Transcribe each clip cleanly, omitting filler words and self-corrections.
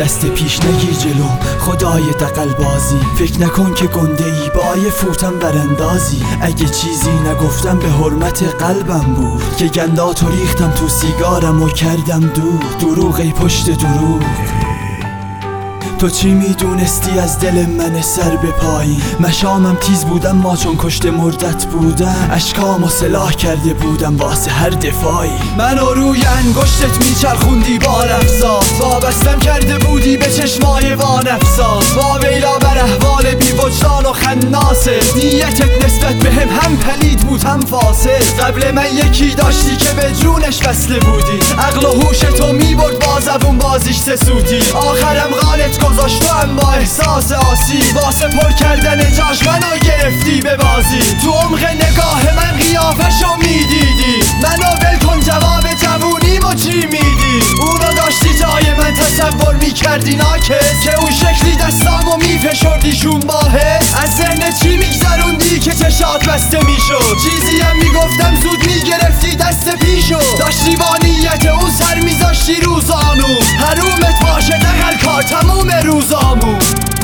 دست پیش نگیر جلوم خدای دقل بازی. فکر نکن که گنده ای با یه فوتم براندازی. اگه چیزی نگفتم به حرمت قلبم بود که گنداتو ریختم تو سیگارم و کردم دور. دروغی پشت دروغ. تو چی میدونستی از دل من سر به پایین؟ مشامم تیز بودم ما چون کشته مردت بودم. اشکامو سلاح کرده بودم واسه هر دفاعی. منو روی انگشتت میچرخوندی با رفزاز. وابستم کرده بودی به چشمای وانفساز. با ویلا بر احوال بی وجدان و خناسه. نیتت نسبت به هم پلید بود هم فاسد. قبل من یکی داشتی که به جونش وصله بودی. عقل و هوش تو میبرد با زبون بازیش سسودی. آخرم غالت گذاشت تو هم با احساس آسیب. واسه پر کردن جاش منو گرفتی به بازی. تو عمق نگاه من قیافشو میدیدی. منو ول کن جواب جوونیمو چی میدی؟ اونو داشتی جای من تصور میکردی ناکس که اون شکلی دستامو میفشردیشون باحث. از ذهن چی میگذروندی که چشات بسته میشد؟ چیزی هم میگفتم زود میگرفتی دست پیشو. داشتی با نیت اون سر میذاشتی روزانو. حرومت باشه دقل کار تموم روزامو.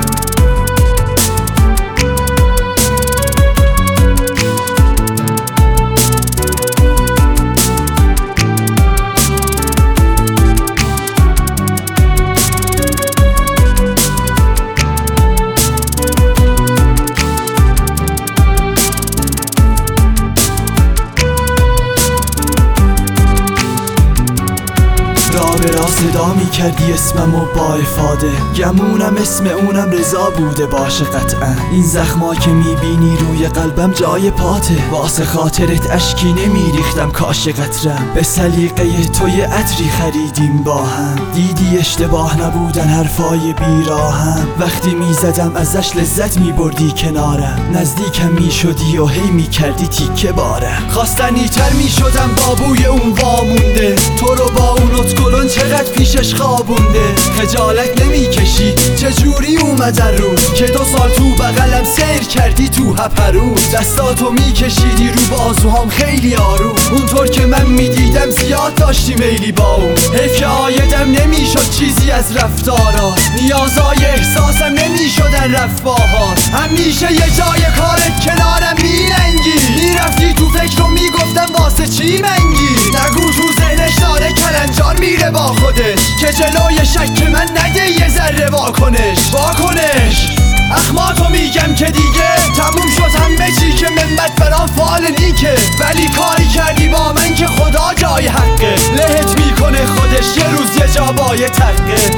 به راست صدا میکردی اسممو با افاده. گمونم اسم اونم رضا بوده باشه قطعا. این زخما که میبینی روی قلبم جای پاته. واسه خاطرت اشکی نمیریختم کاش قطرم. به سلیقه تو یه عطری خریدیم با هم. دیدی اشتباه نبودن حرفای بیراهم. وقتی میزدم ازش لذت میبردی کنارم. نزدیکم میشدی و هی میکردی تیکه بارم. خواستنی تر میشدم با بوی اون وامونده. تو رو با اونت گلون چقدر پیشش خوابونده. خجالت نمیکشی چجوری اومدن روز که 2 سال تو بغلم سیر کردی تو هپرو. دستاتو میکشیدی رو بازوهام خیلی آروم. اونطور که من میدیدم زیاد داشتی میلی با اون. حیف که آیدم نمیشد چیزی از رفتارات. نیازای احساسم نمیشدن رفاهات. همیشه یه جای کارت کنارم میلنگی. میرفتی تو فکر و میگفتم واسه چی منگی. نگو تو ذهنش داره کلنجار میره با خودش که جلوی شک من نده یه ذره واکنش. اخماتو میگم که دیگه تموم شد همه چی که منبت برام فال نیکه. ولی کاری کردی با من که خدا جای حقه. لهت میکنه خودش یه روز یه جا بای تقه.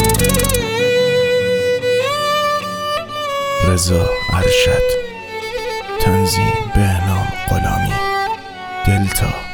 رضا ارشد، تنظیم بهنام غلامی، دلتا.